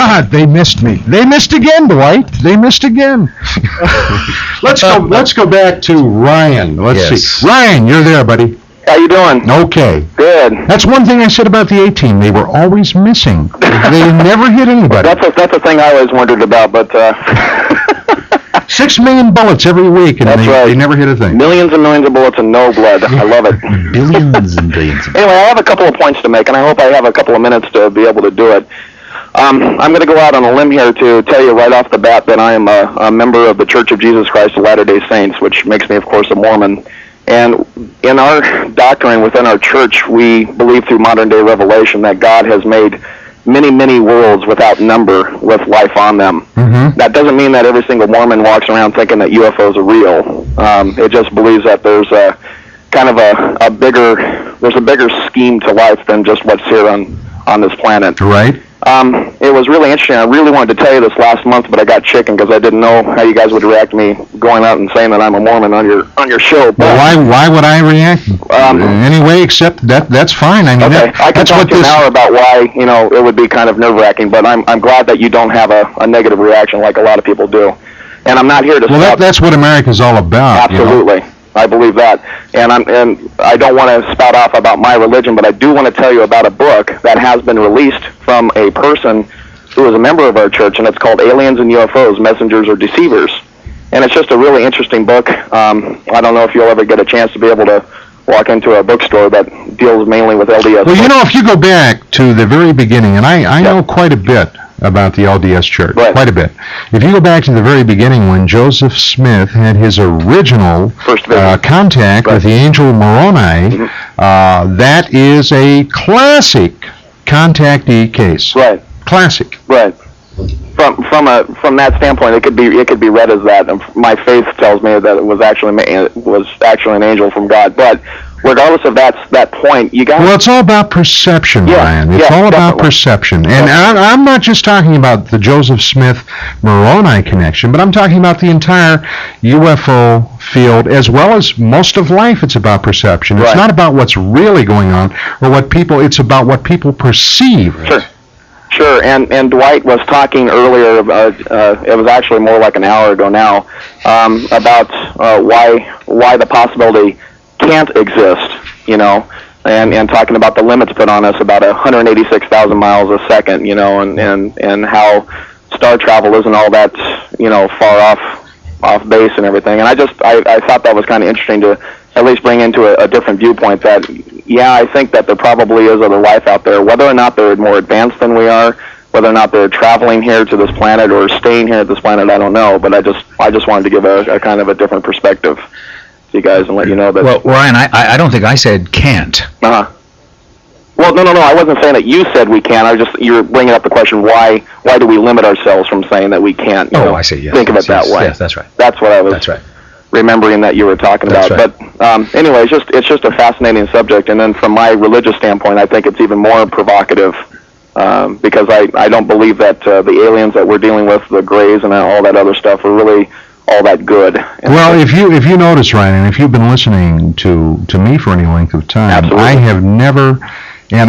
God, they missed me. They missed again, Dwight. They missed again. Let's go back to Ryan. Let's see. Ryan, you're there, buddy. How you doing? Okay. Good. That's one thing I said about the A-Team. They were always missing. They never hit anybody. That's a thing I always wondered about, but 6 million bullets every week, and they never hit a thing. Millions and millions of bullets and no blood. I love it. Billions and billions. Anyway, I have a couple of points to make, and I hope I have a couple of minutes to be able to do it. I'm going to go out on a limb here to tell you right off the bat that I am a member of the Church of Jesus Christ of Latter-day Saints, which makes me, of course, a Mormon. And in our doctrine within our church, we believe through modern-day revelation that God has made many, many worlds without number with life on them. Mm-hmm. That doesn't mean that every single Mormon walks around thinking that UFOs are real. It just believes that there's a kind of a bigger scheme to life than just what's here on this planet. Right. It was really interesting. I really wanted to tell you this last month, but I got chicken because I didn't know how you guys would react to me going out and saying that I'm a Mormon on your show. But why would I react anyway? Except that's fine. I mean, okay. I can talk to you now about why it would be kind of nerve-wracking, but I'm glad that you don't have a negative reaction like a lot of people do. And I'm not here to. Well, that's what America's all about. Absolutely. I believe that, and I don't want to spout off about my religion, but I do want to tell you about a book that has been released from a person who is a member of our church, and it's called Aliens and UFOs, Messengers or Deceivers. And it's just a really interesting book. I don't know if you'll ever get a chance to be able to walk into a bookstore that deals mainly with LDS. Well, if you go back to the very beginning, and I know quite a bit about the LDS Church, quite a bit. If you go back to the very beginning when Joseph Smith had his original contact with the angel Moroni, that is a classic contactee case. Right. Classic. Right. From that standpoint, it could be read as that. And my faith tells me that it was actually an angel from God. But regardless of that point, you got. Well, it's all about perception, Ryan. It's all about perception, and I'm not just talking about the Joseph Smith Moroni connection, but I'm talking about the entire UFO field as well as most of life. It's about perception. It's not about what's really going on or what people. It's about what people perceive. Sure, and Dwight was talking earlier, it was actually more like an hour ago now, about why the possibility can't exist, and talking about the limits put on us about 186,000 miles a second, and how star travel isn't all that, far off base and everything. And I thought that was kind of interesting to at least bring into a different viewpoint that, I think that there probably is other life out there, whether or not they're more advanced than we are, whether or not they're traveling here to this planet or staying here at this planet, I don't know. But I just wanted to give a kind of a different perspective to you guys and let you know that. Well, Ryan, I don't think I said can't. Uh-huh. Well, no, I wasn't saying that you said we can't. You're bringing up the question, why do we limit ourselves from saying that we can't? I see. Yes, think of it that way. Yes, that's right. That's what I was. That's right. Remembering that you were talking about. Right. But anyway, it's just a fascinating subject. And then from my religious standpoint, I think it's even more provocative because I don't believe that the aliens that we're dealing with, the Greys and all that other stuff, are really all that good. Well, if you notice, Ryan, and if you've been listening to me for any length of time, absolutely. I have never. And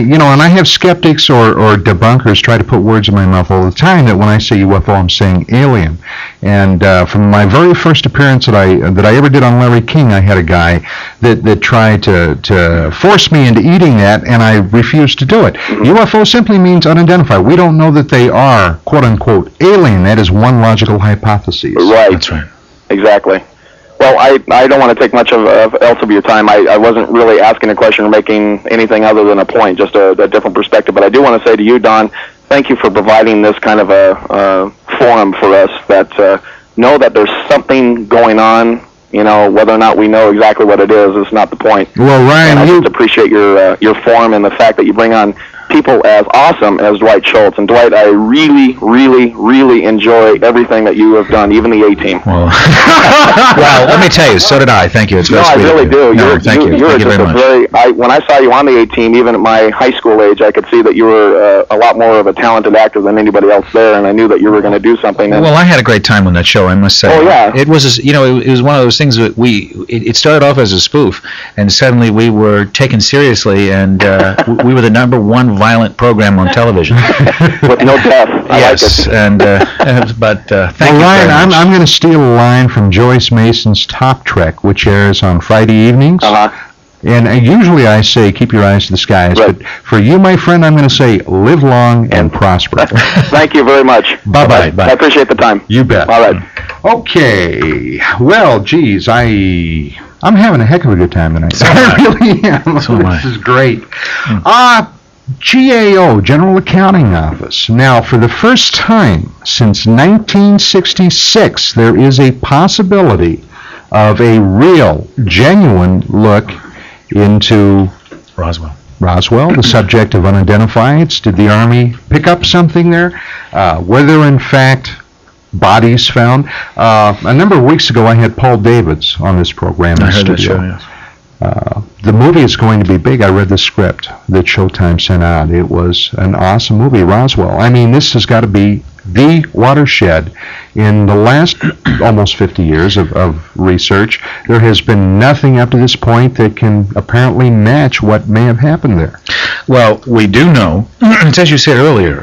I have skeptics or debunkers try to put words in my mouth all the time that when I say UFO, I'm saying alien. And from my very first appearance that I ever did on Larry King, I had a guy that tried to force me into eating that, and I refused to do it. Mm-hmm. UFO simply means unidentified. We don't know that they are, quote unquote, alien. That is one logical hypothesis. Right. That's right. Exactly. Well, I don't want to take much else of your time. I wasn't really asking a question or making anything other than a point, just a different perspective. But I do want to say to you, Don, thank you for providing this kind of a forum for us that know that there's something going on. Whether or not we know exactly what it is not the point. Well, Ryan, and I just appreciate your forum and the fact that you bring on people as awesome as Dwight Schultz. And Dwight, I really, really, really enjoy everything that you have done, even the A-Team. Well, let me tell you, so did I. Thank you. It's very sweet. I really do. Thank you. You're Thank you very much. When I saw you on the A-Team, even at my high school age, I could see that you were a lot more of a talented actor than anybody else there, and I knew that you were going to do something. Well, I had a great time on that show, I must say. Oh, yeah. It was, it was one of those things that it started off as a spoof, and suddenly we were taken seriously, and we were the number one violent program on television. With no death. I Yes, like it. and but thank Well, you Ryan, very much. I'm going to steal a line from Joyce Mason's Top Trek, which airs on Friday evenings. Uh-huh. And usually I say, keep your eyes to the skies. Right. But for you, my friend, I'm going to say, live long and prosper. Thank you very much. Bye-bye. Bye. I appreciate the time. You bet. All right. Okay. Well, geez, I'm having a heck of a good time tonight. So am I. I really am. So am I. This is great. GAO, General Accounting Office. Now, for the first time since 1966, there is a possibility of a real, genuine look into Roswell. Roswell, the subject of unidentified. Did the Army pick up something there? Were there, in fact, bodies found? A number of weeks ago, I had Paul Davids on this program in I the heard that studio. show, yes. The movie is going to be big. I read the script that Showtime sent out. It was an awesome movie, Roswell. I mean, this has got to be the watershed in the last almost 50 years of research. There has been nothing up to this point that can apparently match what may have happened there. Well, we do know, it's as you said earlier,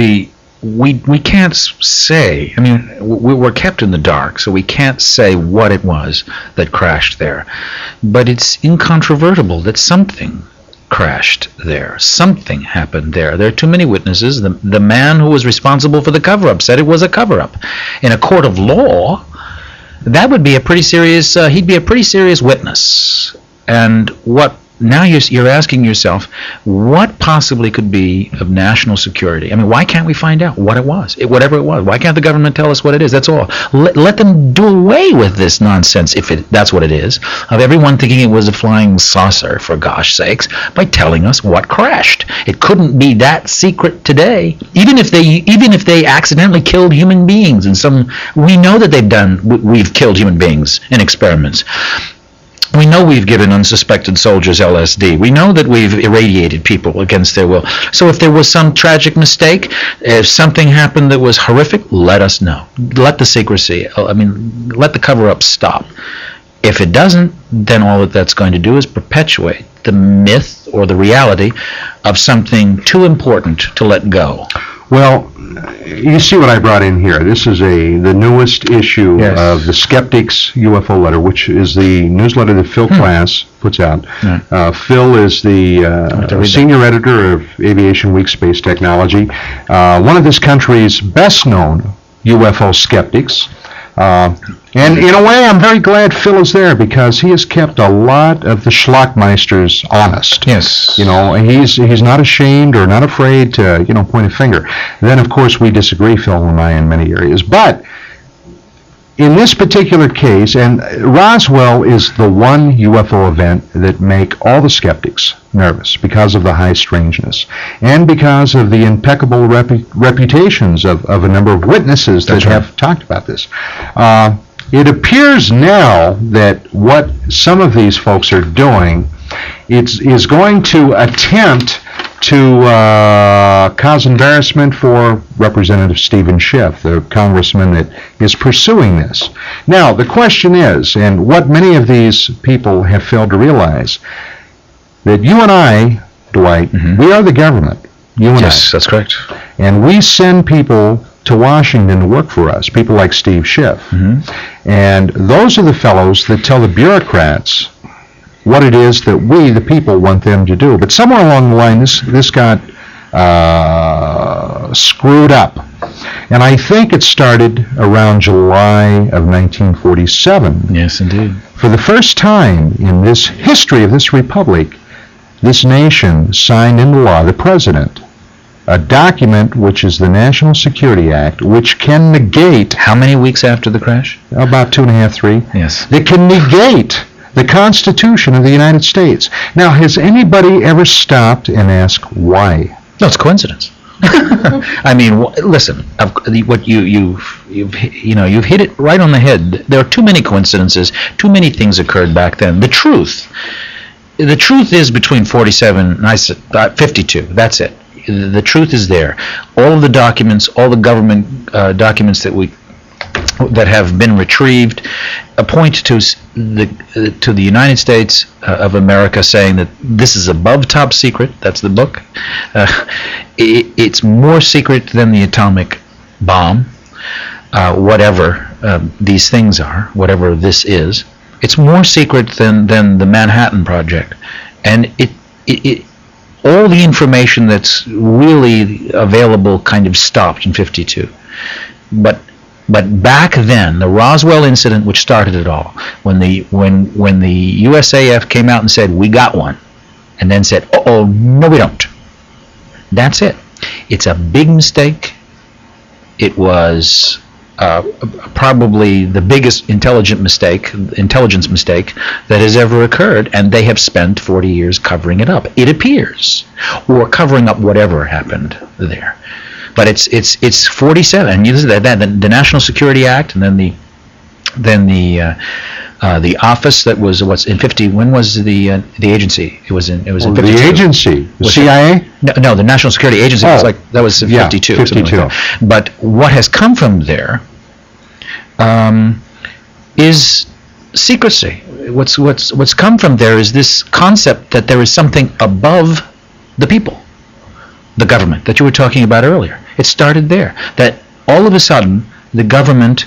we can't say, I mean, we're kept in the dark, so we can't say what it was that crashed there. But it's incontrovertible that something crashed there. Something happened there. There are too many witnesses. The man who was responsible for the cover-up said it was a cover-up. In a court of law, that would be a pretty serious, he'd be a pretty serious witness. And what now you're asking yourself, what possibly could be of national security? I mean, why can't we find out what it was, whatever it was? Why can't the government tell us what it is? That's all. Let them do away with this nonsense, if that's what it is, of everyone thinking it was a flying saucer, for gosh sakes, by telling us what crashed. It couldn't be that secret today. Even if they accidentally killed human beings, we know that we've killed human beings in experiments. We know we've given unsuspected soldiers LSD. We know that we've irradiated people against their will. So if there was some tragic mistake, if something happened that was horrific, let us know. Let the secrecy, let the cover-up stop. If it doesn't, then all that's going to do is perpetuate the myth or the reality of something too important to let go. Well, you see what I brought in here. This is the newest issue Yes. of the Skeptics UFO Letter, which is the newsletter that Phil Klass puts out. Yeah. Phil is the senior editor of Aviation Week Space Technology, one of this country's best-known UFO skeptics. And in a way, I'm very glad Phil is there, because he has kept a lot of the schlockmeisters honest. Yes. You know, and he's not ashamed or not afraid to, point a finger. Then, of course, we disagree, Phil and I, in many areas. But in this particular case, and Roswell is the one UFO event that make all the skeptics nervous because of the high strangeness and because of the impeccable reputations of a number of witnesses that have talked about this. It appears now that what some of these folks are doing is going to attempt to cause embarrassment for Representative Stephen Schiff, the congressman that is pursuing this. Now, the question is, and what many of these people have failed to realize, that you and I, Dwight, we are the government. You and Yes, that's correct. and we send people to Washington to work for us, people like Steve Schiff. And those are the fellows that tell the bureaucrats what it is that we, the people, want them to do. But somewhere along the line, this got screwed up. And I think it started around July of 1947. Yes, indeed. For the first time in this history of this republic, this nation signed into law, the president, a document which is the National Security Act, which can negate, How many weeks after the crash? about 2.5, 3, Yes. that can negate the Constitution of the United States. Now, has anybody ever stopped and asked why? No, it's coincidence. I mean, listen. What you've hit it right on the head. There are too many coincidences. Too many things occurred back then. The truth is between 47 and 52. That's it. The truth is there. All of the documents, all the government documents that that have been retrieved point to the United States of America, saying that this is above top secret. That's the book. It's more secret than the atomic bomb, whatever these things are, whatever this is. It's more secret than the Manhattan Project, and it all the information that's really available kind of stopped in '52, but back then, the Roswell incident, which started it all, when the USAF came out and said, we got one, and then said, oh, no we don't. That's it. It's a big mistake. It was probably the biggest intelligence mistake that has ever occurred, and they have spent 40 years covering it up, it appears, or covering up whatever happened there. But it's 47, and the National Security Act, and then the office that was in 50. When was the agency? It was in 52. The agency, the CIA. No, the National Security Agency was in 52. 52. Like but what has come from there is secrecy. What's come from there is this concept that there is something above the people, the government that you were talking about earlier. It started there. That all of a sudden the government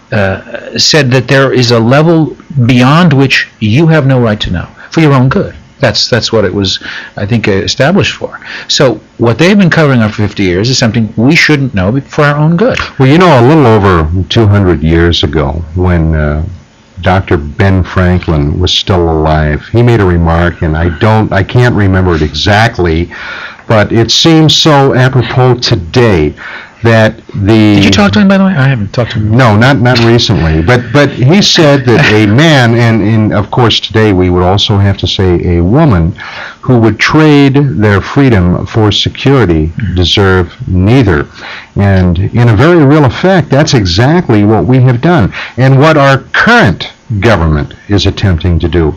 said that there is a level beyond which you have no right to know for your own good. That's what it was, I think, established for. So what they've been covering up for 50 years is something we shouldn't know for our own good. Well, a little over 200 years ago, when Dr. Ben Franklin was still alive, he made a remark, and I can't remember it exactly, but it seems so apropos today that Did you talk to him, by the way? I haven't talked to him. No, not recently. But he said that a man, and of course today we would also have to say a woman, who would trade their freedom for security deserve neither. And in a very real effect, that's exactly what we have done. And what our current government is attempting to do,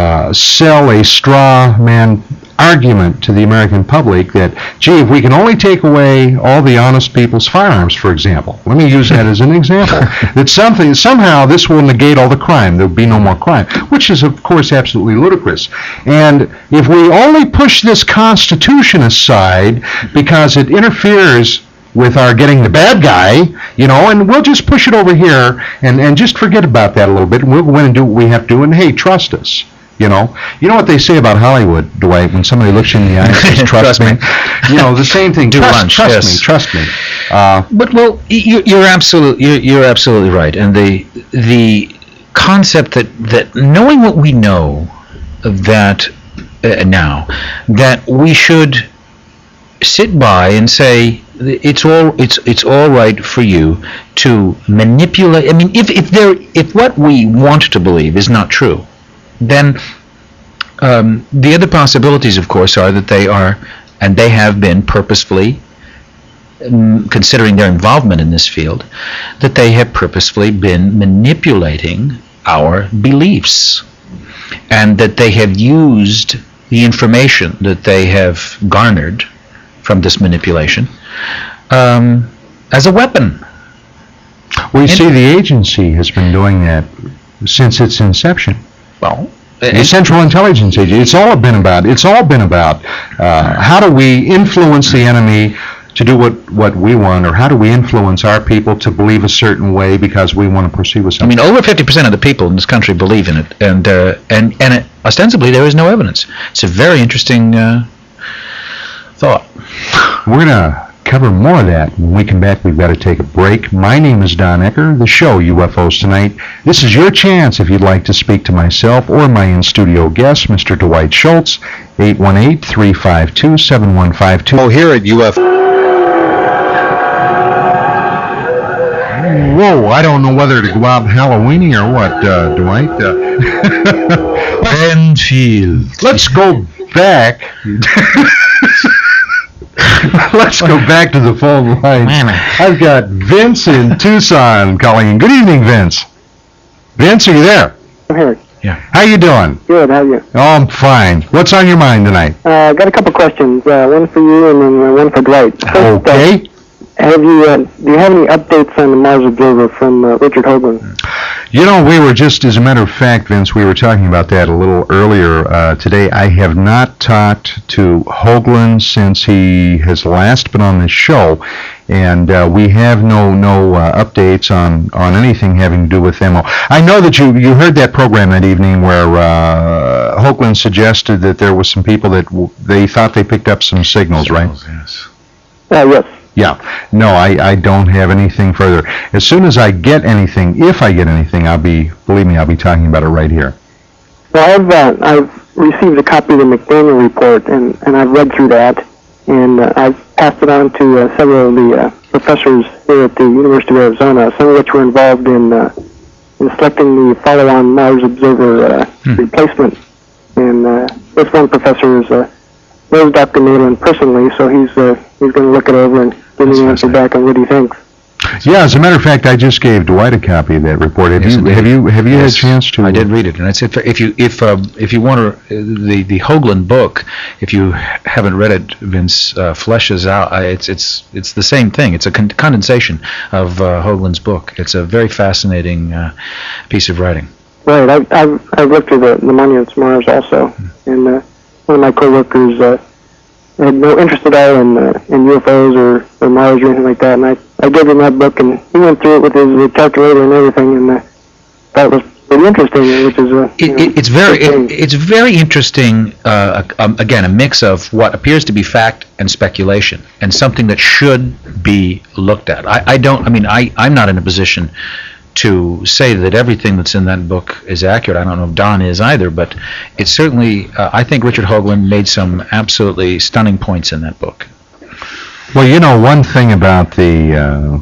sell a straw man argument to the American public that, gee, if we can only take away all the honest people's firearms, for example, let me use that as an example, that somehow this will negate all the crime, there'll be no more crime, which is, of course, absolutely ludicrous. And if we only push this Constitution aside because it interferes with our getting the bad guy, and we'll just push it over here and just forget about that a little bit, and we'll go in and do what we have to do, and hey, trust us. You know what they say about Hollywood, Dwight, when somebody looks you in the eye and says, trust me. The same thing. Trust me. But you're absolutely right. And the concept that knowing what we know, that now, that we should sit by and say it's all right for you to manipulate. I mean, if what we want to believe is not true, then the other possibilities, of course, are that they are, and they have been purposefully, considering their involvement in this field, that they have purposefully been manipulating our beliefs, and that they have used the information that they have garnered from this manipulation as a weapon. Well, you see, the agency has been doing that since its inception. Well, the Central Intelligence Agency. It's all been about how do we influence the enemy to do what we want, or how do we influence our people to believe a certain way because we want to proceed with something. I mean, over 50% of the people in this country believe in it, and ostensibly there is no evidence. It's a very interesting thought. We're gonna cover more of that when we come back. We've got to take a break. My name is Don Ecker. The show, UFOs Tonight. This is your chance if you'd like to speak to myself or my in-studio guest, Mr. Dwight Schultz, 818-352-7152. Oh, here at UFO. Whoa, I don't know whether to go out Halloweeny or what, Dwight. Benfield. Let's go back. Let's go back to the phone line. I've got Vince in Tucson calling in. Good evening, Vince. Vince, are you there? I'm here. Yeah. How you doing? Good, how are you? Oh, I'm fine. What's on your mind tonight? Got a couple questions, one for you and then one for Dwight. First, Okay. do you have any updates on the Mars Observer from Richard Hoagland? You know, we were just, as a matter of fact, Vince, we were talking about that a little earlier today. I have not talked to Hoagland since he has last been on this show, and we have no updates on anything having to do with them. I know that you heard that program that evening where Hoagland suggested that there was some people that they thought they picked up some signals, right? Yes. Yes. Yeah. No, I don't have anything further. As soon as I get anything, if I get anything, believe me, I'll be talking about it right here. Well, I've received a copy of the McDaniel report, and I've read through that, and I've passed it on to several of the professors here at the University of Arizona, some of which were involved in selecting the follow-on Mars Observer replacement. And this one professor knows Dr. Malin personally, so he's going to look it over and give me an answer back on what he thinks. Yeah, as a matter of fact, I just gave Dwight a copy of that report. Have you had a chance to? I did read it, and it's if you want the Hoagland book, if you haven't read it, Vince fleshes out. It's the same thing. It's a condensation of Hoagland's book. It's a very fascinating piece of writing. Right. I've looked at the Monuments Mars also, and one of my coworkers had no interest at all in UFOs or Mars or anything like that, and I gave him that book, and he went through it with his calculator and everything, and thought it was pretty interesting, which is it's very interesting. Again, a mix of what appears to be fact and speculation, and something that should be looked at. I'm not in a position to say that everything that's in that book is accurate. I don't know if Don is either, but it's certainly, I think Richard Hoagland made some absolutely stunning points in that book. Well, you know, one thing about the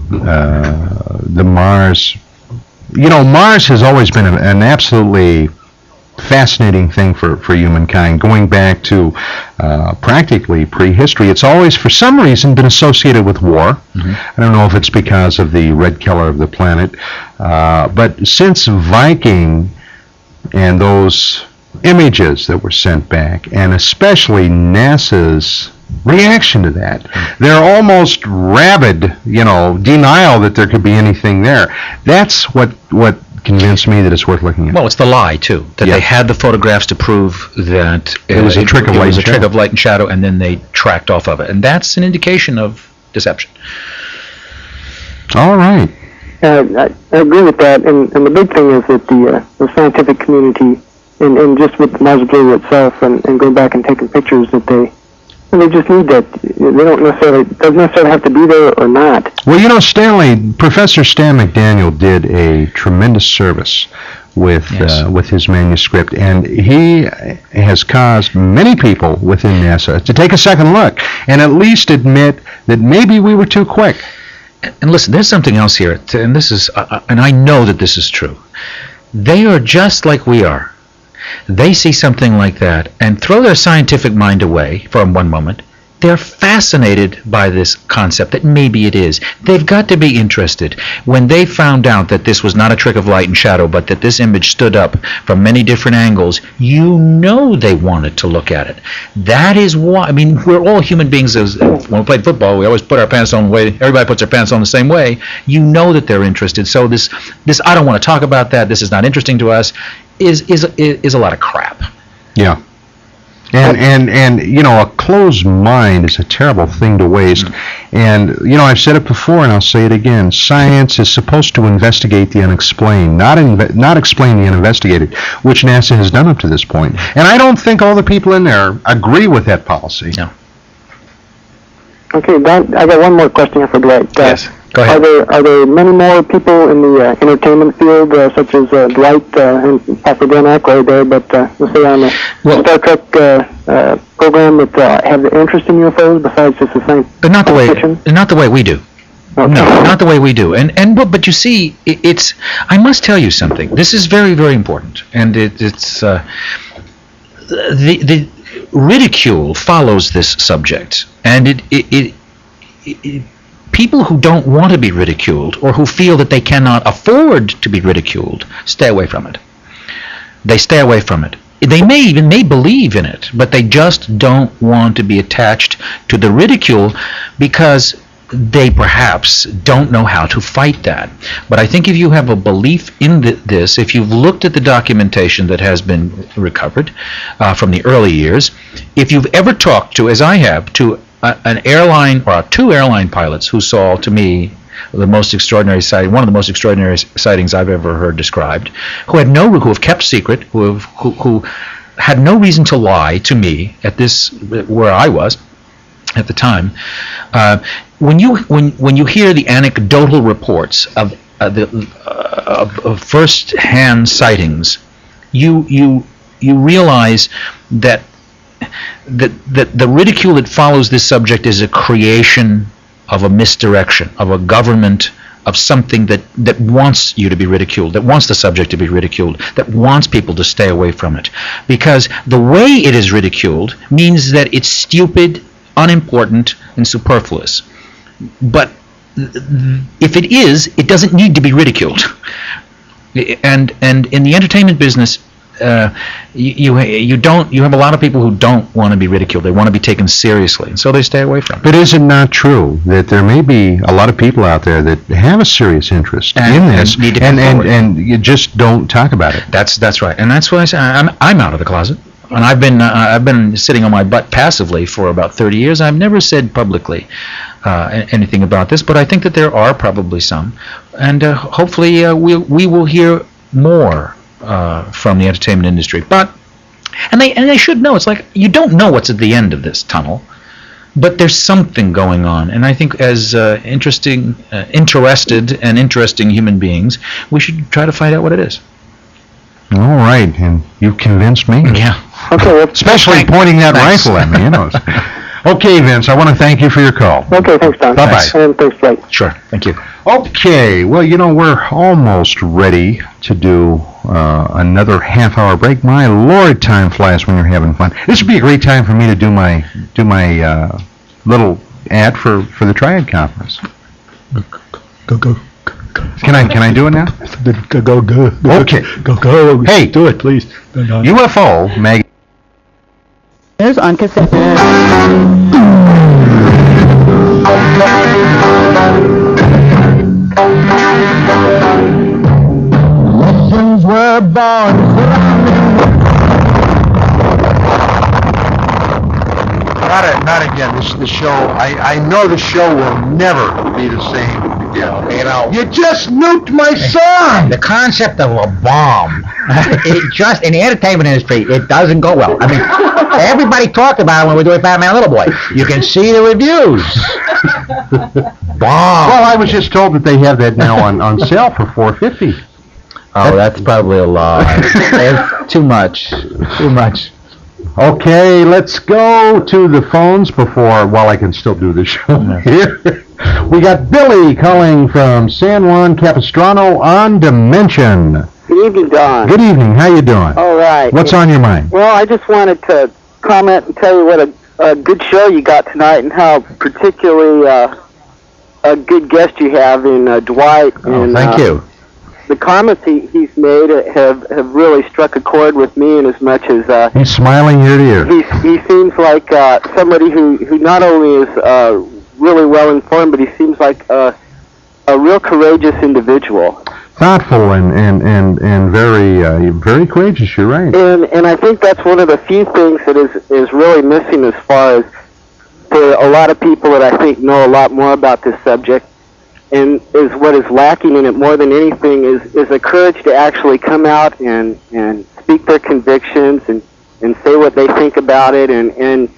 Mars, Mars has always been an absolutely fascinating thing for humankind, going back to practically prehistory. It's always, for some reason, been associated with war. Mm-hmm. I don't know if it's because of the red color of the planet, but since Viking and those images that were sent back, and especially NASA's reaction to that, they're almost rabid, denial that there could be anything there. That's what convinced me that it's worth looking at. Well, it's the lie too, that they had the photographs to prove that it was a trick of light and shadow, and then they tracked off of it, and that's an indication of deception. All right. I agree with that, and the big thing is that the scientific community, and just with the Mars Observer itself, and going back and taking pictures, that they just need that. They don't necessarily, it doesn't necessarily have to be there or not. Well, Professor Stan McDaniel did a tremendous service with his manuscript, and he has caused many people within NASA to take a second look and at least admit that maybe we were too quick. And listen, there's something else here, and this is, and I know that this is true. They are just like we are. They see something like that and throw their scientific mind away for one moment. They're fascinated by this concept that maybe it is. They've got to be interested. When they found out that this was not a trick of light and shadow, but that this image stood up from many different angles, they wanted to look at it. That is why, we're all human beings. When we played football, we always put our pants on the way, everybody puts their pants on the same way. That they're interested. So this I don't want to talk about that, this is not interesting to us, is a lot of crap. Yeah. And a closed mind is a terrible thing to waste. And I've said it before, and I'll say it again. Science is supposed to investigate the unexplained, not explain the uninvestigated, which NASA has done up to this point. And I don't think all the people in there agree with that policy. No. Okay, Don, I got one more question for Dwight. Yes. Go ahead. Are there many more people in the entertainment field, such as Dwight and Pastor Dan Aykroyd there, but let's say on the Star Trek program that have an interest in UFOs besides just the science fiction? Not the way we do. Okay. No, not the way we do. But you see, it's. I must tell you something. This is very, very important, and it's the ridicule follows this subject, and it people who don't want to be ridiculed, or who feel that they cannot afford to be ridiculed, stay away from it. They stay away from it. They may believe in it, but they just don't want to be attached to the ridicule, because they perhaps don't know how to fight that. But I think if you have a belief in this, if you've looked at the documentation that has been recovered from the early years, if you've ever talked to, as I have, to an airline or two airline pilots who saw, to me, the most extraordinary sighting, one of the most extraordinary sightings I've ever heard described, who have kept secret, who had no reason to lie to me at this, where I was at the time. When you hear the anecdotal reports of first-hand sightings, you realize that the ridicule that follows this subject is a creation of a misdirection, of a government, of something that wants you to be ridiculed, that wants the subject to be ridiculed, that wants people to stay away from it. Because the way it is ridiculed means that it's stupid, unimportant, and superfluous. But if it is, it doesn't need to be ridiculed. And in the entertainment business, you have a lot of people who don't want to be ridiculed. They want to be taken seriously, and so they stay away from it. But is it not true that there may be a lot of people out there that have a serious interest in this, and you just don't talk about it? That's right, and that's why I say I'm out of the closet. And I've been sitting on my butt passively for about 30 years. I've never said publicly anything about this, but I think that there are probably some, and hopefully we will hear more from the entertainment industry. And they should know. It's like you don't know what's at the end of this tunnel, but there's something going on. And I think as interested and interesting human beings, we should try to find out what it is. All right, and you've convinced me. Yeah. Okay, well, Especially pointing that rifle at me, you know. Okay, Vince, I want to thank you for your call. Okay, thanks, Don. Bye-bye. And thanks, Blake. Sure. Thank you. Okay, well, we're almost ready to do another half-hour break. My Lord, time flies when you're having fun. This would be a great time for me to do my little ad for the Triad Conference. Go. Can I do it now? Go. Okay. Go. Hey, do it, please. UFO magazine. There's on cassette. Legends were born. Not again. The show. I know the show will never be the same again. You know, You just nuked my son. the concept of a bomb, it just, in the entertainment industry, it doesn't go well. I mean, everybody talked about it when we were doing Fat Man Little Boy. You can see the reviews. Bomb. Well, I was just told that they have that now on sale for $4.50. Oh, that's probably a lie. It's too much. Okay, let's go to the phones while I can still do the show here. We got Billy calling from San Juan Capistrano on Dimension. Good evening, Don. Good evening. How you doing? All right. What's on your mind? Well, I just wanted to comment and tell you what a good show you got tonight, and how particularly a good guest you have in Dwight. Oh, and, thank you. The comments he's made have really struck a chord with me, in as much as He's smiling ear to ear. he seems like somebody who not only is really well informed, but he seems like a real courageous individual. Thoughtful and very courageous. You're right. And I think that's one of the few things that is really missing, as far as for a lot of people that I think know a lot more about this subject, and is what is lacking in it more than anything is a courage to actually come out and speak their convictions and say what they think about it, and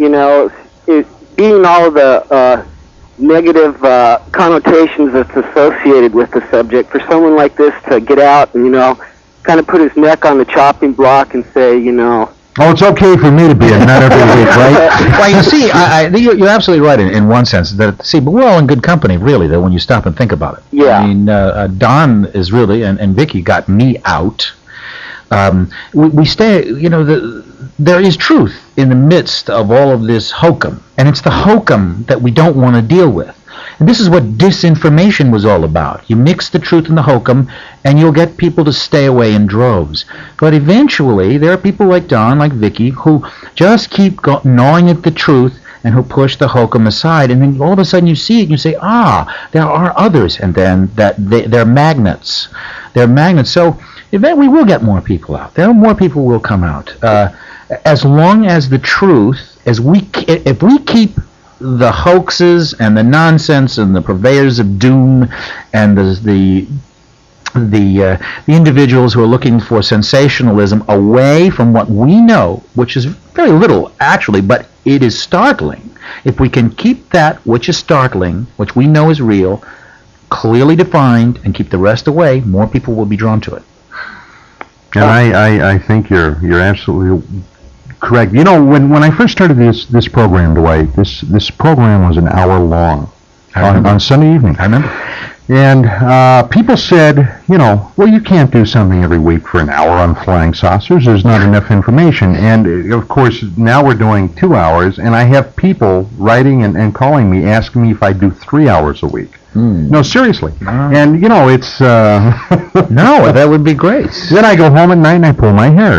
being all of the negative connotations that's associated with the subject, for someone like this to get out and kind of put his neck on the chopping block and say, Oh, it's okay for me to be a nut every week, right? Well, you see, you're absolutely right in one sense. But we're all in good company, really, though, when you stop and think about it. Yeah. I mean, Don is really, and Vicky got me out. We stay, there is truth in the midst of all of this hokum. And it's the hokum that we don't want to deal with. And this is what disinformation was all about. You mix the truth and the hokum, and you'll get people to stay away in droves. But eventually, there are people like Don, like Vicky, who just keep gnawing at the truth and who push the hokum aside, and then all of a sudden you see it and you say, there are others, and then they're magnets. They're magnets. So eventually we will get more people out. There are more people who will come out. As long as the truth, if we keep the hoaxes and the nonsense and the purveyors of doom and the individuals who are looking for sensationalism away from what we know, which is very little actually, but it is startling. If we can keep that which is startling, which we know is real, clearly defined, and keep the rest away, more people will be drawn to it. And I think you're absolutely correct. You know, when I first started this program, Dwight, this program was an hour long on Sunday evening. I remember. And people said, well, you can't do something every week for an hour on flying saucers. There's not enough information. And, of course, now we're doing 2 hours, and I have people writing and calling me, asking me if I do 3 hours a week. No, seriously. And, it's... No, that would be great. Then I go home at night and I pull my hair.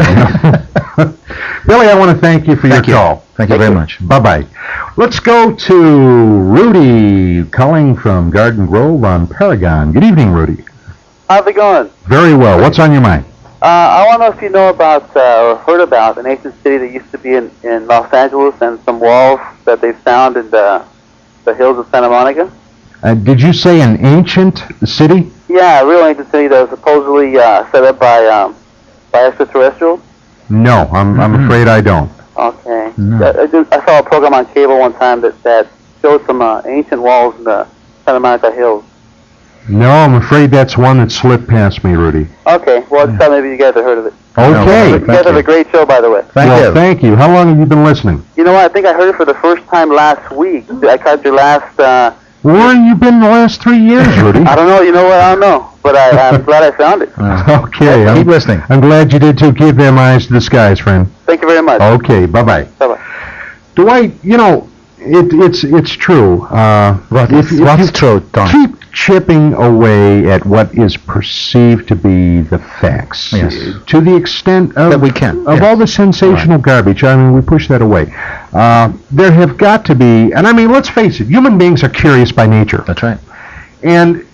Billy, I want to thank you for your call. Thank you very much. Bye-bye. Let's go to Rudy calling from Garden Grove on Paragon. Good evening, Rudy. How's it going? Very well. What's on your mind? I want to know if you know about or heard about an ancient city that used to be in Los Angeles and some walls that they found in the hills of Santa Monica. Did you say an ancient city? Yeah, a real ancient city that was supposedly set up by extraterrestrials. No, I'm afraid I don't. Okay. No. I saw a program on cable one time that showed some ancient walls in the Santa Monica hills. No, I'm afraid that's one that slipped past me, Rudy. Okay, well, I thought maybe you guys have heard of it. Okay. You guys have a great show, by the way. Thank you. How long have you been listening? You know what? I think I heard it for the first time last week. I caught your last... Where have you been the last 3 years, Rudy? I don't know. You know what? I don't know. But I'm glad I found it. Okay. Keep listening. I'm glad you did, too. Keep them eyes to the skies, friend. Thank you very much. Okay. Bye-bye. Bye-bye. Dwight, it's true. If you true, Don? keep chipping away at what is perceived to be the facts, to the extent of that we can, all the sensational garbage, I mean, we push that away. There have got to be, and I mean, let's face it, human beings are curious by nature. That's right. And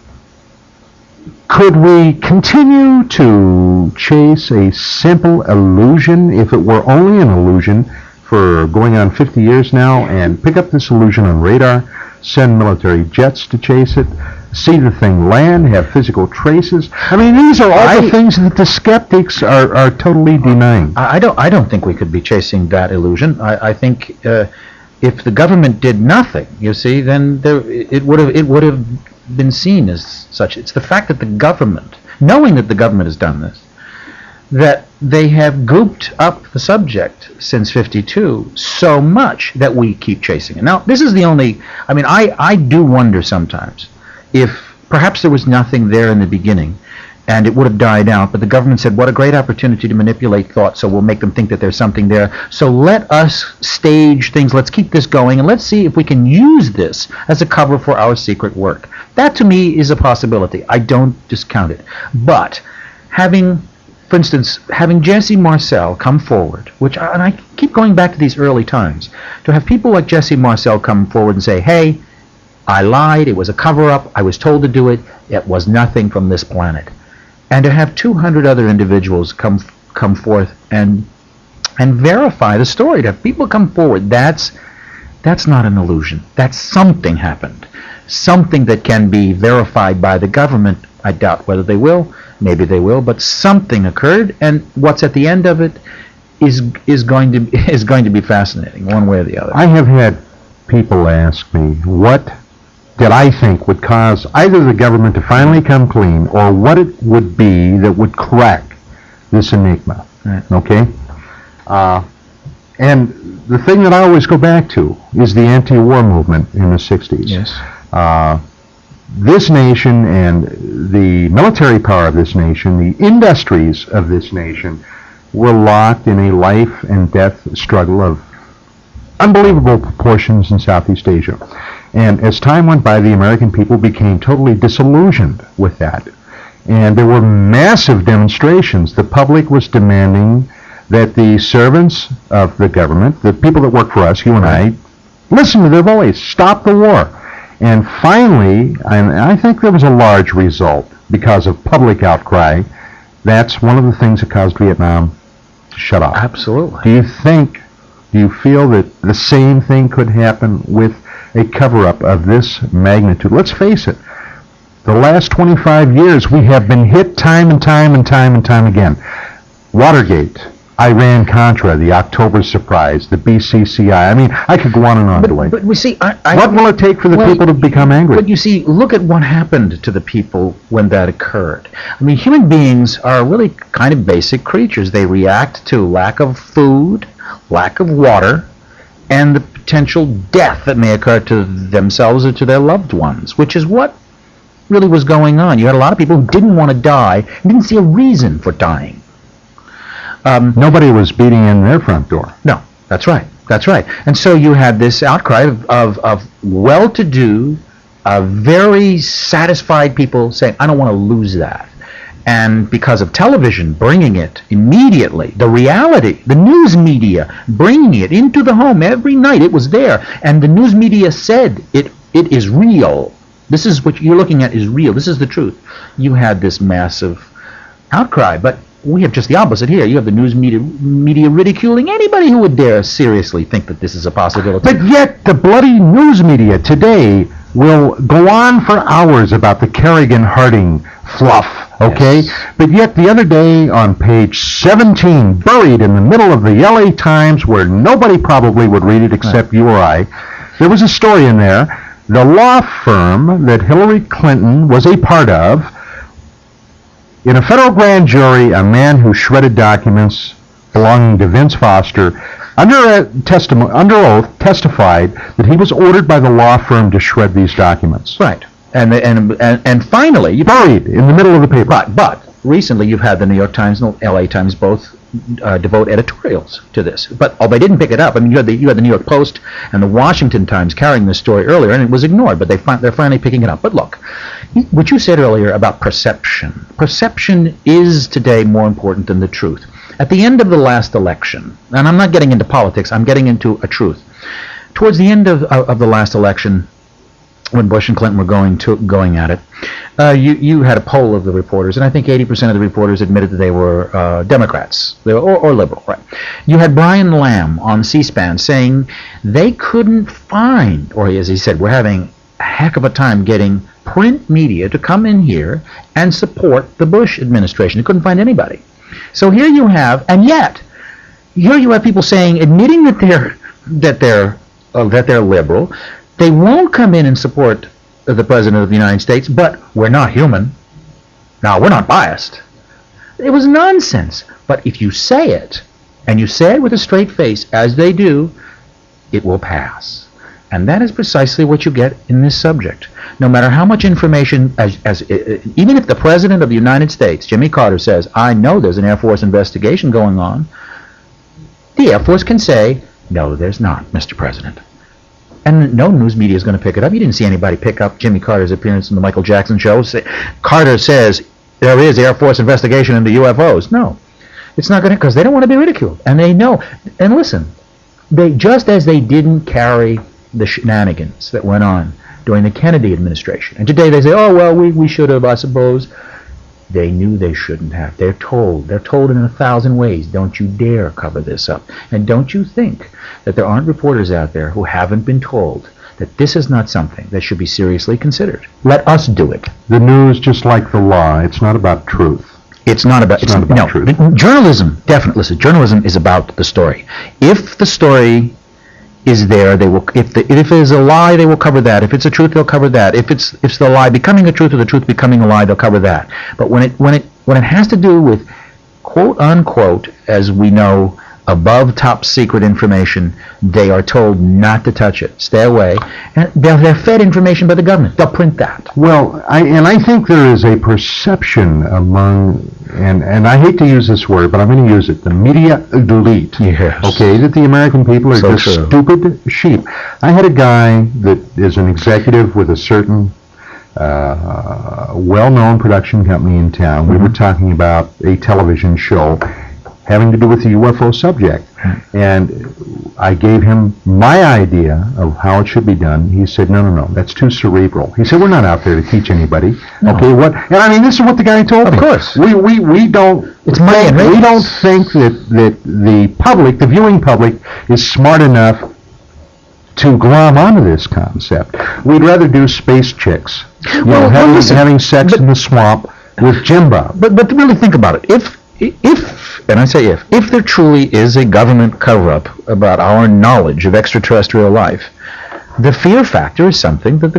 could we continue to chase a simple illusion, if it were only an illusion, for going on 50 years now, and pick up this illusion on radar, send military jets to chase it, see the thing land, have physical traces? I mean, these are all the things that the skeptics are totally denying. I don't think we could be chasing that illusion. I think if the government did nothing, you see, then it would have been seen as such. It's the fact that the government, knowing that the government has done this, that they have gooped up the subject since '52 so much that we keep chasing it. Now, this is the only, I mean, I do wonder sometimes if perhaps there was nothing there in the beginning and it would have died out, but the government said, what a great opportunity to manipulate thought, so we'll make them think that there's something there. So let us stage things, let's keep this going, and let's see if we can use this as a cover for our secret work. That to me is a possibility. I don't discount it. But for instance, having Jesse Marcel come forward, and I keep going back to these early times, to have people like Jesse Marcel come forward and say, hey, I lied, it was a cover-up, I was told to do it, it was nothing from this planet. And to have 200 other individuals come forth and verify the story, to have people come forward, that's not an illusion. That's something happened. Something that can be verified by the government. I doubt whether they will. Maybe they will, but something occurred, and what's at the end of it is going to be fascinating, one way or the other. I have had people ask me what did I think would cause either the government to finally come clean, or what it would be that would crack this enigma. Right. Okay? And the thing that I always go back to is the anti-war movement in the 60s. Yes. This nation and the military power of this nation, the industries of this nation, were locked in a life and death struggle of unbelievable proportions in Southeast Asia. And as time went by, the American people became totally disillusioned with that. And there were massive demonstrations. The public was demanding that the servants of the government, the people that work for us, you and I, Listen to their voice. Stop the war. And finally, and I think there was a large result because of public outcry. That's one of the things that caused Vietnam to shut off. Absolutely. Do you feel that the same thing could happen with a cover-up of this magnitude? Let's face it. The last 25 years, we have been hit time and time and time and time again. Watergate, Iran-Contra, the October surprise, the BCCI. I mean, I could go on and on, Dwight. But we see, What will it take for the people to become angry? But you see, look at what happened to the people when that occurred. I mean, human beings are really kind of basic creatures. They react to lack of food, lack of water, and the potential death that may occur to themselves or to their loved ones, which is what really was going on. You had a lot of people who didn't want to die and didn't see a reason for dying. Nobody was beating in their front door. No, that's right. That's right. And so you had this outcry of well-to-do, very satisfied people saying, I don't want to lose that. And because of television bringing it immediately, the reality, the news media bringing it into the home every night, it was there. And the news media said it is real. This is what you're looking at is real. This is the truth. You had this massive outcry, but we have just the opposite here. You have the news media ridiculing anybody who would dare seriously think that this is a possibility. But yet the bloody news media today will go on for hours about the Kerrigan-Harding fluff, okay? Yes. But yet the other day on page 17, buried in the middle of the LA Times, where nobody probably would read it except you or I, there was a story in there. The law firm that Hillary Clinton was a part of, in a federal grand jury, a man who shredded documents belonging to Vince Foster, under oath, testified that he was ordered by the law firm to shred these documents. Right. And finally, buried in the middle of the paper. Right. But recently, you've had the New York Times and the LA Times both devote editorials to this. But they didn't pick it up. I mean, you had the New York Post and the Washington Times carrying this story earlier, and it was ignored. But they're finally picking it up. But look, what you said earlier about perception. Perception is today more important than the truth. At the end of the last election, and I'm not getting into politics, I'm getting into a truth. Towards the end of the last election, when Bush and Clinton were going at it, you had a poll of the reporters, and I think 80% of the reporters admitted that they were Democrats, or liberal, right? You had Brian Lamb on C-SPAN saying they couldn't find, or as he said, we're having a heck of a time getting print media to come in here and support the Bush administration. They couldn't find anybody. So here you have, and yet here you have people saying, admitting that they're liberal. They won't come in and support the President of the United States, but we're not human. Now, we're not biased. It was nonsense. But if you say it, and you say it with a straight face, as they do, it will pass. And that is precisely what you get in this subject. No matter how much information, even if the President of the United States, Jimmy Carter, says, I know there's an Air Force investigation going on, the Air Force can say, no, there's not, Mr. President. And no news media is going to pick it up. You didn't see anybody pick up Jimmy Carter's appearance in the Michael Jackson show. Carter says there is Air Force investigation into UFOs. No, it's not going to, because they don't want to be ridiculed. And they know. And listen, they just as they didn't carry the shenanigans that went on during the Kennedy administration. And today they say, oh, well, we should have, I suppose. They knew they shouldn't have. They're told in 1,000 ways, don't you dare cover this up. And don't you think that there aren't reporters out there who haven't been told that this is not something that should be seriously considered. Let us do it. The news, just like the law, it's not about truth. It's not about truth. Journalism, definitely. Listen, journalism is about the story. If the story is there, they will. If there's a lie, they will cover that. If it's a truth, they'll cover that. If it's the lie becoming a truth or the truth becoming a lie, they'll cover that. But when it has to do with quote unquote, as we know, above top secret information, they are told not to touch it. Stay away. And they're fed information by the government. They'll print that. Well, I think there is a perception among, and I hate to use this word, but I'm going to use it, the media elite. Yes. Okay, that the American people are just stupid sheep. I had a guy that is an executive with a certain well-known production company in town. We were talking about a television show. having to do with the UFO subject. And I gave him my idea of how it should be done. He said, no, that's too cerebral. He said, we're not out there to teach anybody. No. Okay, what? And I mean, this is what the guy told me. Of course. We don't. It's money and we ratings. don't think that the public, the viewing public, is smart enough to glom onto this concept. We'd rather do space chicks, having sex in the swamp with Jimbo. But really think about it. If, and I say if there truly is a government cover-up about our knowledge of extraterrestrial life, the fear factor is something that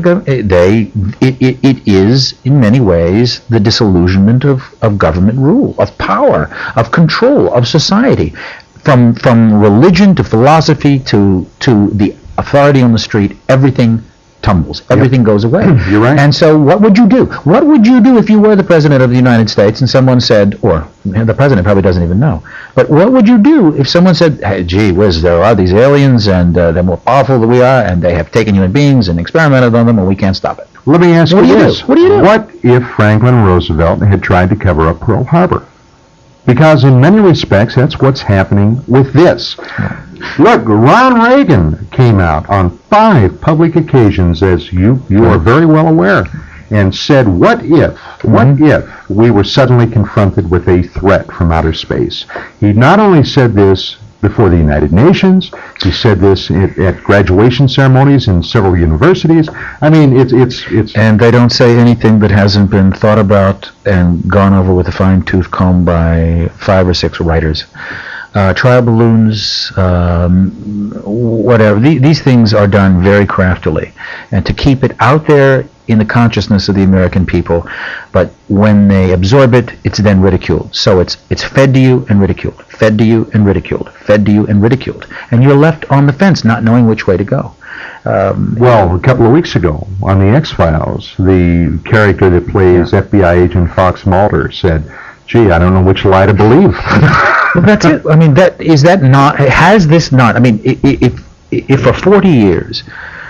it is in many ways the disillusionment of government rule, of power, of control, of society, from religion to philosophy to the authority on the street. Everything tumbles. Everything goes away. You're right. And so what would you do? What would you do if you were the president of the United States and someone said, or the president probably doesn't even know, but what would you do if someone said, hey, gee whiz, there are these aliens and they're more powerful than we are and they have taken human beings and experimented on them and we can't stop it? Let me ask you this. What do you do? What if Franklin Roosevelt had tried to cover up Pearl Harbor? Because in many respects, that's what's happening with this. Look, Ron Reagan came out on 5 public occasions, as you are very well aware, and said, what if we were suddenly confronted with a threat from outer space? He not only said this before the United Nations, he said this at graduation ceremonies in several universities. I mean, it's And they don't say anything that hasn't been thought about and gone over with a fine-tooth comb by 5 or 6 writers. Trial balloons, whatever. These things are done very craftily, and to keep it out there in the consciousness of the American people. But when they absorb it, it's then ridiculed. So it's fed to you and ridiculed, fed to you and ridiculed, fed to you and ridiculed, and you're left on the fence, not knowing which way to go. Well, a couple of weeks ago on the X-Files, the character that plays FBI agent Fox Mulder said, "Gee, I don't know which lie to believe." Well, that's it. I mean, has this not, I mean, if for 40 years,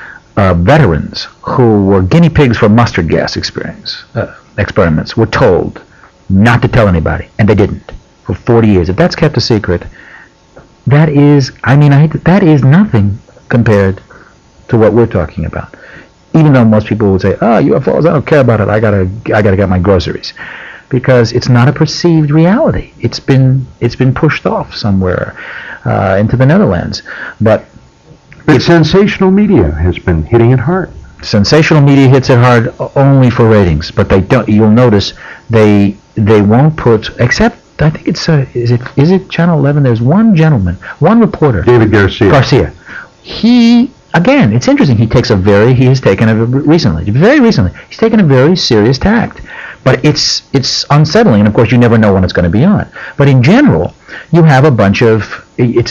veterans who were guinea pigs for mustard gas experiments were told not to tell anybody, and they didn't, for 40 years, if that's kept a secret, that is, that is nothing compared to what we're talking about. Even though most people would say, UFOs, I don't care about it, I gotta get my groceries. Because it's not a perceived reality. It's been pushed off somewhere into the Netherlands. But sensational media has been hitting it hard. Sensational media hits it hard only for ratings, but they don't. You'll notice they won't put, except I think it's is it Channel 11? There's one gentleman, one reporter, David Garcia. He, again, it's interesting. He has taken very recently, he's taken a very serious tact. But it's unsettling, and of course you never know when it's going to be on. But in general, you have a bunch of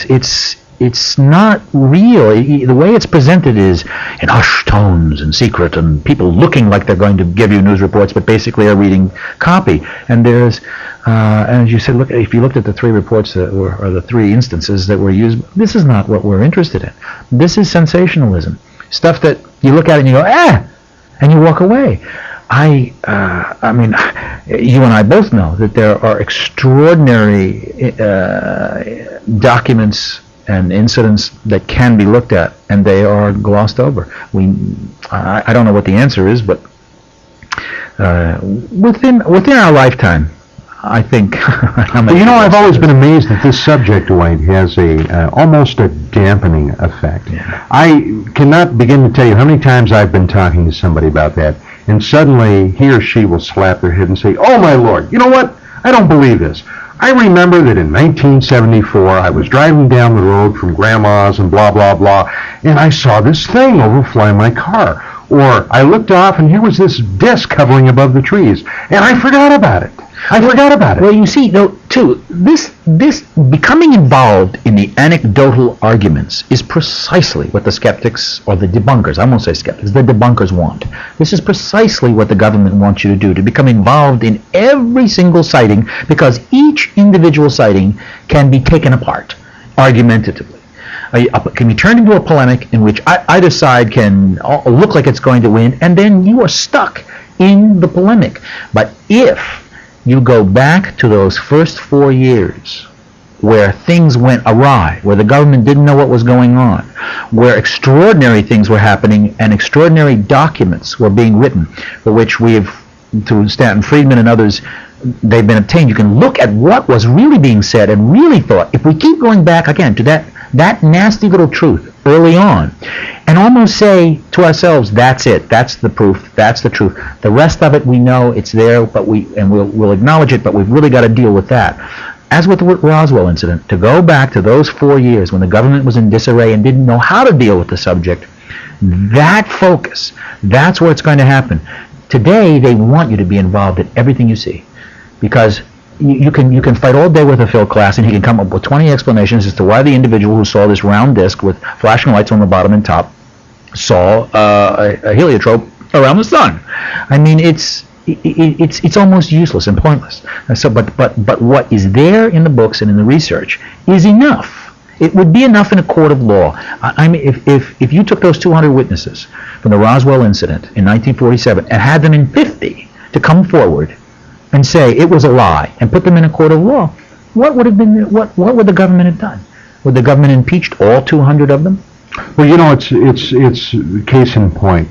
it's not real. The way it's presented is in hushed tones and secret, and people looking like they're going to give you news reports, but basically are reading copy. And there's and as you said, look, if you looked at the 3 reports that were, or the 3 instances that were used, this is not what we're interested in. This is sensationalism, stuff that you look at it and you go, and you walk away. I mean, you and I both know that there are extraordinary documents and incidents that can be looked at, and they are glossed over. I don't know what the answer is, but within our lifetime, I think. I've always been amazed that this subject, Dwight, has almost a dampening effect. Yeah. I cannot begin to tell you how many times I've been talking to somebody about that, and suddenly he or she will slap their head and say, "Oh my Lord, you know what? I don't believe this. I remember that in 1974 I was driving down the road from Grandma's and blah, blah, blah, and I saw this thing overfly my car. Or I looked off and here was this disc hovering above the trees, and I forgot about it. Well, you see, though, too, this becoming involved in the anecdotal arguments is precisely what the skeptics, or the debunkers, I won't say skeptics, the debunkers want. This is precisely what the government wants you to do, to become involved in every single sighting, because each individual sighting can be taken apart argumentatively. Can be turned into a polemic in which either side can look like it's going to win, and then you are stuck in the polemic. But if you go back to those first 4 years where things went awry, where the government didn't know what was going on, where extraordinary things were happening and extraordinary documents were being written, for which we have, through Stanton Friedman and others, they've been obtained. You can look at what was really being said and really thought. If we keep going back again to that nasty little truth early on, and almost say to ourselves, that's it, that's the proof, that's the truth. The rest of it, we know it's there, but we'll acknowledge it, but we've really got to deal with that. As with the Roswell incident, to go back to those 4 years when the government was in disarray and didn't know how to deal with the subject, that focus, that's where it's going to happen. Today, they want you to be involved in everything you see, because you can fight all day with a Phil class, and he can come up with 20 explanations as to why the individual who saw this round disc with flashing lights on the bottom and top saw a heliotrope around the sun. I mean, it's almost useless and pointless. So, but what is there in the books and in the research is enough. It would be enough in a court of law. I mean, if you took those 200 witnesses from the Roswell incident in 1947 and had them in 50 to come forward and say it was a lie and put them in a court of law, what would have been? What would the government have done? Would the government impeached all 200 of them? Well, you know, it's case in point.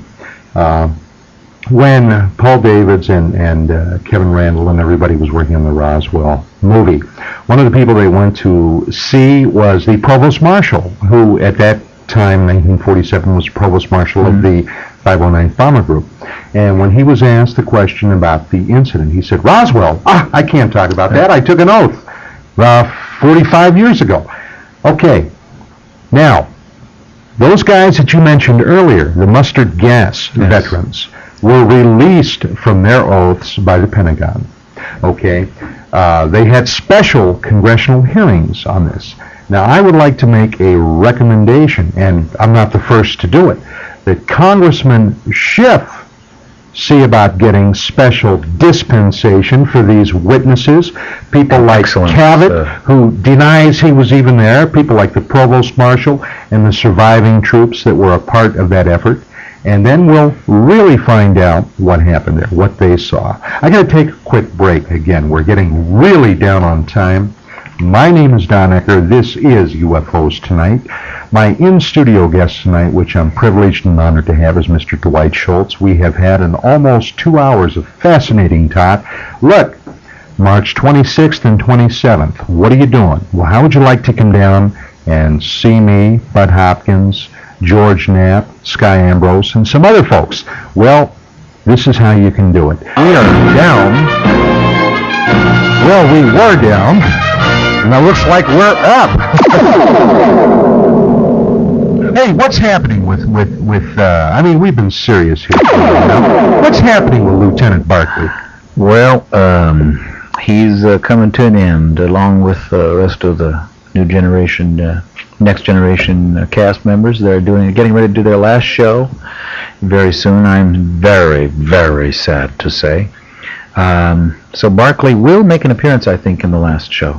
When Paul Davids and Kevin Randall and everybody was working on the Roswell movie, one of the people they went to see was the Provost Marshal, who at that time, 1947, was Provost Marshal of the 509th Bomber Group. And when he was asked the question about the incident, he said, Roswell, I can't talk about that. I took an oath 45 years ago. Okay, now, those guys that you mentioned earlier, the mustard gas veterans, were released from their oaths by the Pentagon. Okay, they had special congressional hearings on this. Now, I would like to make a recommendation, and I'm not the first to do it, that Congressman Schiff see about getting special dispensation for these witnesses, people like Cavett, who denies he was even there, people like the Provost Marshal and the surviving troops that were a part of that effort, and then we'll really find out what happened there, what they saw. I got to take a quick break again. We're getting really down on time. My name is Don Ecker. This is UFOs Tonight. My in-studio guest tonight, which I'm privileged and honored to have, is Mr. Dwight Schultz. We have had an almost 2 hours of fascinating talk. Look, March 26th and 27th, what are you doing? Well, how would you like to come down and see me, Bud Hopkins, George Knapp, Sky Ambrose, and some other folks? Well, this is how you can do it. We are down. Well, we were down. And it looks like we're up. Hey, what's happening with I mean, we've been serious here. What's happening with Lieutenant Barclay? Well, he's coming to an end, along with the rest of the new generation, next generation cast members. They're getting ready to do their last show very soon. I'm very, very sad to say. So Barclay will make an appearance, I think, in the last show.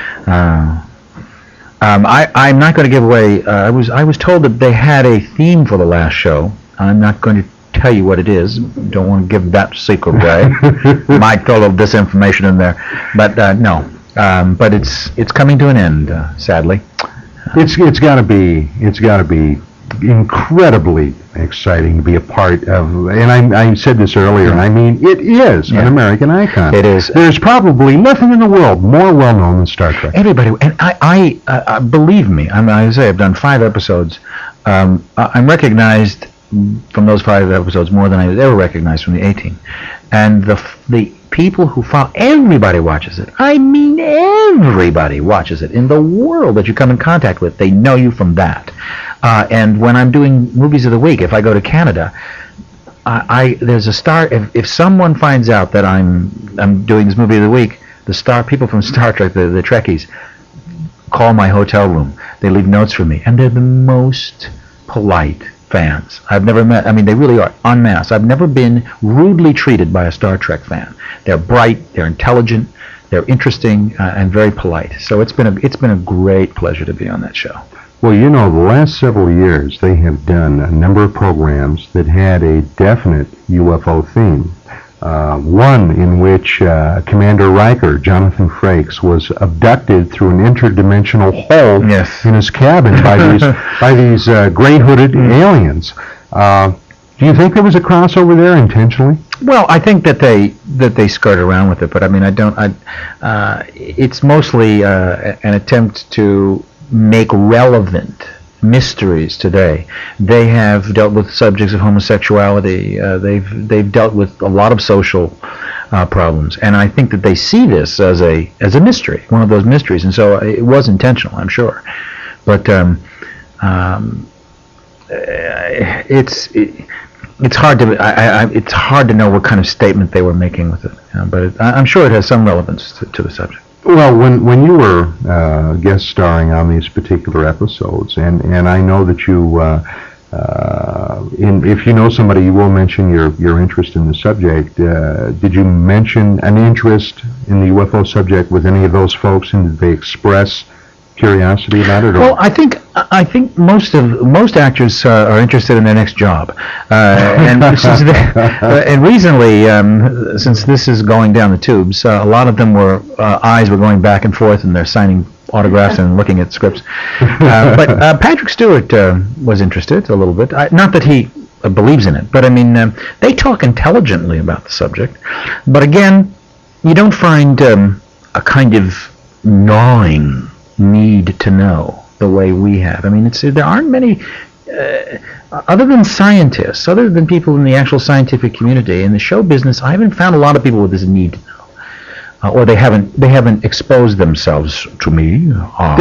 I'm not going to give away. I was told that they had a theme for the last show. I'm not going to tell you what it is. Don't want to give that secret away. Might throw a little disinformation in there, but no. But it's coming to an end, sadly. It's got to be incredibly exciting to be a part of, and I said this earlier, and I mean, it is an American icon. It is. There's probably nothing in the world more well-known than Star Trek. Everybody, and I believe me, I say I've done 5 episodes. I'm recognized from those 5 episodes more than I was ever recognized from the 18. And the people who follow, everybody watches it. I mean, everybody watches it in the world that you come in contact with. They know you from that. And when I'm doing movies of the week, if I go to Canada, there's a star. If someone finds out that I'm doing this movie of the week, people from Star Trek, the Trekkies, call my hotel room. They leave notes for me, and they're the most polite fans I've never met. I mean, they really are en masse. I've never been rudely treated by a Star Trek fan. They're bright, they're intelligent, they're interesting, and very polite. So it's been a great pleasure to be on that show. Well, you know, the last several years they have done a number of programs that had a definite UFO theme. one in which Commander Riker, Jonathan Frakes, was abducted through an interdimensional hole in his cabin by these gray-hooded aliens. Do you think there was a crossover there intentionally? Well, I think that they skirt around with it, but I mean, it's mostly an attempt to make relevant mysteries today. They have dealt with subjects of homosexuality. They've dealt with a lot of social problems, and I think that they see this as a mystery, one of those mysteries, and so it was intentional, I'm sure. But it's hard to know what kind of statement they were making with it, but I'm sure it has some relevance to the subject. Well, when you were guest starring on these particular episodes, and I know that you, if you know somebody, you will mention your interest in the subject. Did you mention an interest in the UFO subject with any of those folks, and did they express curiosity about it? Or? Well, I think most actors are interested in their next job, and recently, since this is going down the tubes, a lot of them eyes were going back and forth, and they're signing autographs and looking at scripts. But Patrick Stewart was interested a little bit. Not that he believes in it, but I mean, they talk intelligently about the subject. But again, you don't find a kind of gnawing need to know the way we have. I mean, there aren't many, other than scientists, other than people in the actual scientific community, in the show business, I haven't found a lot of people with this need to know, or they haven't exposed themselves to me. I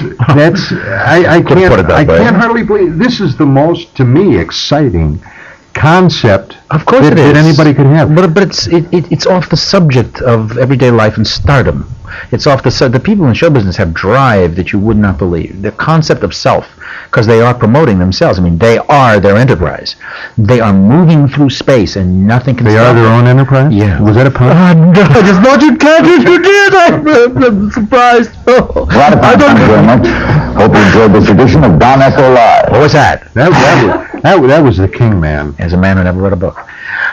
can't hardly believe this is the most, to me, exciting concept of course that anybody could have. But it's off the subject of everyday life and stardom. It's off the people in show business have drive that you would not believe. The concept of self, because they are promoting themselves. I mean, they are their enterprise. They are moving through space, and nothing can stop them. They are their own enterprise? Yeah. Was that a pun? No, I just thought you'd catch it. You did. I'm surprised. Thank you very much. Hope you enjoyed this edition of Don Echo Live. What was that? That was the King Man. As a man who never read a book.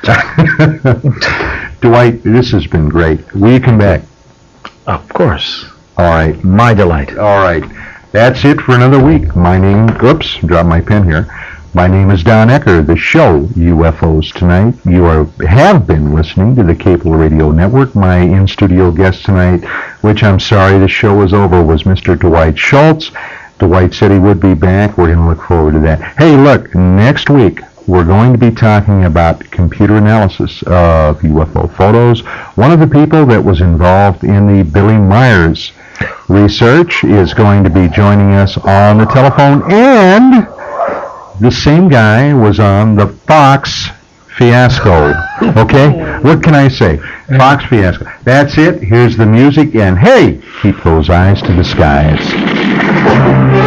Dwight, this has been great. Will you come back? Of course. All right. My delight. All right. That's it for another week. Oops, drop my pen here. My name is Don Ecker. The show, UFOs Tonight. You have been listening to the Cable Radio Network. My in-studio guest tonight, which I'm sorry the show was over, was Mr. Dwight Schultz. Dwight said he would be back. We're going to look forward to that. Hey, look, next week, we're going to be talking about computer analysis of UFO photos. One of the people that was involved in the Billy Myers research is going to be joining us on the telephone, and the same guy was on the Fox fiasco. Okay? What can I say? Fox fiasco. That's it. Here's the music, and hey, keep those eyes to the skies.